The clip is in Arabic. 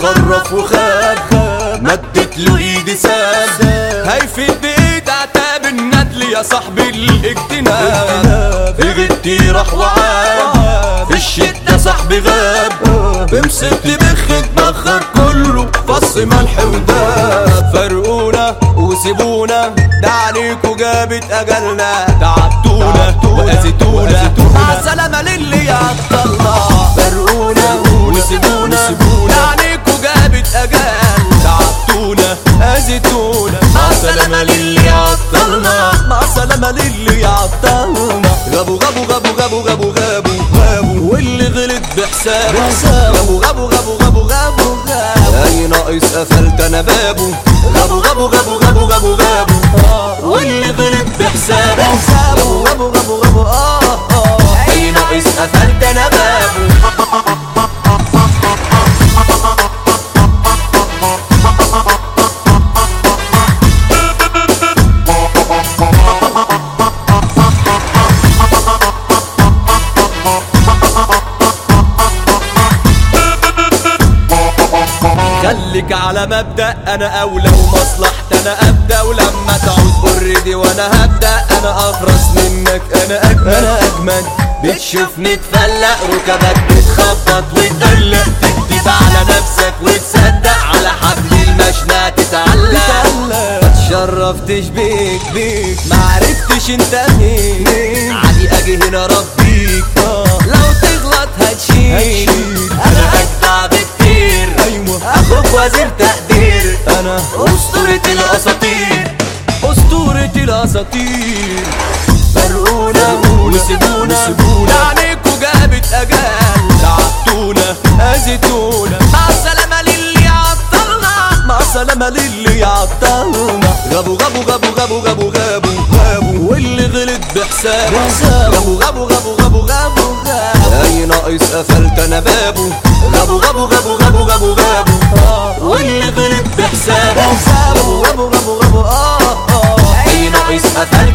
خرف وخاب مدت له ايدي ساب هيفيد بايد عتاب الندل يا صاحبي الاجتناب في غبتي راح وعاب في الشدة صاحبي غاب بمسكت بخت بخر كله فص ملح وداب فرقونا وسيبونا ده عليكوا جابت اجلنا تعبتونا واذيتونا مع السلامة للي عطلنا فرقونا وسيبونا ده عليكوا جابت اجل تعبتونا اذيتونا مع السلامة للي عطلنا مع السلامة للي عطلنا غابوا غابوا غابوا غابوا غابوا غابوا غابوا واللي غلط بحسابه غابوا غابوا غابوا غابوا غابوا غابوا اي ناقص قفلت انا بابه غابوا غابوا غابوا غابوا غابوا غابوا واللي غلط بحسابه غابوا غابوا غابوا غابوا اي ناقص قفلت انا بابه خليك على مبدأ انا اولى ومصلحتي انا ابدا ولما تعوز اوريدي وانا هبدا انا اخرس منك انا اجمد بتشوفني تفلق ركبك بتخبط وتدلق تكتب على نفسك وتصدق على حبل المشنقة تتعلق متشرفتش بيك معرفتش انت مين عادي اجي هنا ربيك لو تغلط هتشيل انا اجدع بكتير اخوك وزير تقدير انا اسطورة الاساطير اسطورة الاساطير فرقونا وسيبونا ده عليكوا جابت اجال تعبتونا اذيتونا مع السلامة للي عطلنا مع السلامة للي عطلنا غابوا غابوا غابوا غابوا غابوا غابوا غابوا واللي غلط بحسابه غابوا غابوا غابوا غابوا غابوا غابوا اي ناقص قفلت انا بابه غابوا غابوا غابوا غابوا غابوا غابوا واللي غلط بحسابه غابوا غابوا غابوا غابوا اي ناقص قفلت